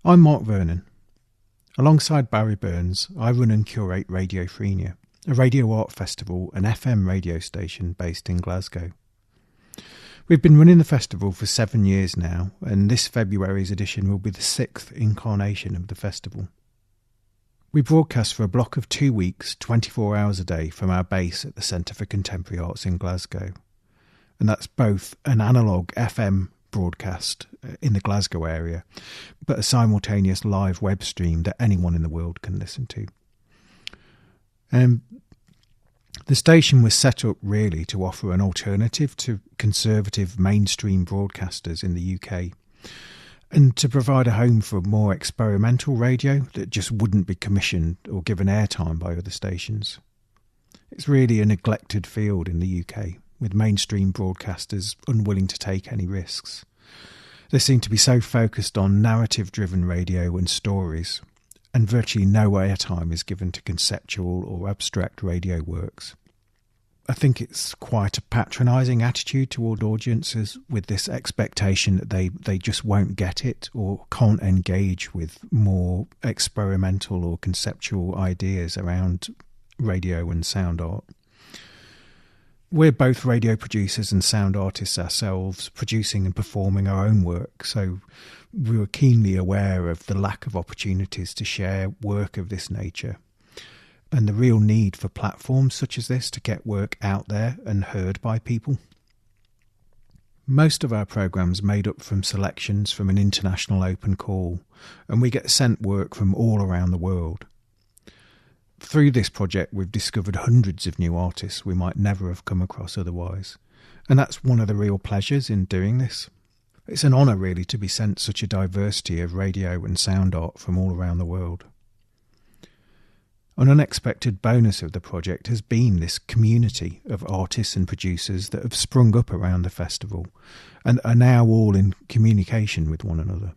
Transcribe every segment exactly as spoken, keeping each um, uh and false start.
I'm Mark Vernon. Alongside Barry Burns, I run and curate Radiophrenia, a radio art festival and F M radio station based in Glasgow. We've been running the festival for seven years now, and this February's edition will be the sixth incarnation of the festival. We broadcast for a block of two weeks, twenty-four hours a day from our base at the Centre for Contemporary Arts in Glasgow. And that's both an analogue F M broadcast in the Glasgow area, but a simultaneous live web stream that anyone in the world can listen to. Um, the station was set up really to offer an alternative to conservative mainstream broadcasters in the U K, and to provide a home for more experimental radio that just wouldn't be commissioned or given airtime by other stations. It's really a neglected field in the U K, with mainstream broadcasters unwilling to take any risks. They seem to be so focused on narrative-driven radio and stories, and virtually no airtime is given to conceptual or abstract radio works. I think it's quite a patronising attitude toward audiences, with this expectation that they, they just won't get it or can't engage with more experimental or conceptual ideas around radio and sound art. We're both radio producers and sound artists ourselves, producing and performing our own work, so we were keenly aware of the lack of opportunities to share work of this nature, and the real need for platforms such as this to get work out there and heard by people. Most of our programme's made up from selections from an international open call, and we get sent work from all around the world. Through this project, we've discovered hundreds of new artists we might never have come across otherwise, and that's one of the real pleasures in doing this. It's an honour really to be sent such a diversity of radio and sound art from all around the world. An unexpected bonus of the project has been this community of artists and producers that have sprung up around the festival and are now all in communication with one another.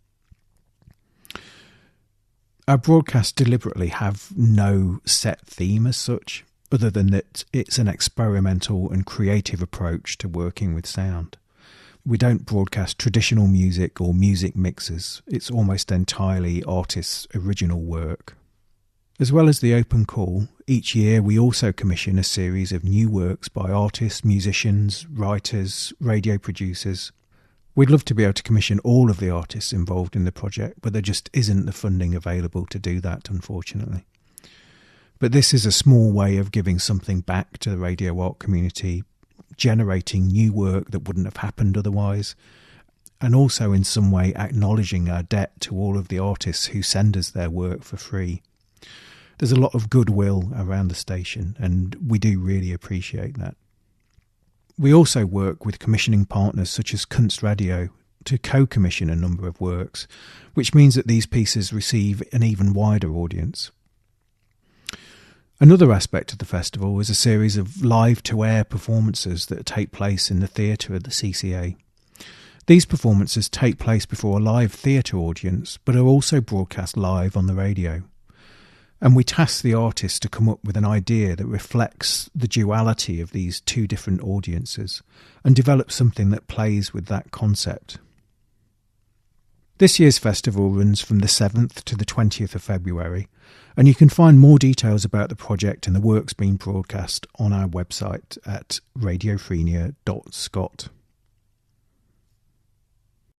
Our broadcasts deliberately have no set theme as such, other than that it's an experimental and creative approach to working with sound. We don't broadcast traditional music or music mixes. It's almost entirely artists' original work. As well as the open call, each year we also commission a series of new works by artists, musicians, writers, radio producers. We'd love to be able to commission all of the artists involved in the project, but there just isn't the funding available to do that, unfortunately. But this is a small way of giving something back to the radio art community, generating new work that wouldn't have happened otherwise, and also in some way acknowledging our debt to all of the artists who send us their work for free. There's a lot of goodwill around the station, and we do really appreciate that. We also work with commissioning partners such as Kunstradio to co-commission a number of works, which means that these pieces receive an even wider audience. Another aspect of the festival is a series of live-to-air performances that take place in the theatre of the C C A. These performances take place before a live theatre audience, but are also broadcast live on the radio. And we task the artist to come up with an idea that reflects the duality of these two different audiences and develop something that plays with that concept. This year's festival runs from the seventh to the twentieth of February, and you can find more details about the project and the works being broadcast on our website at radiophrenia dot scot.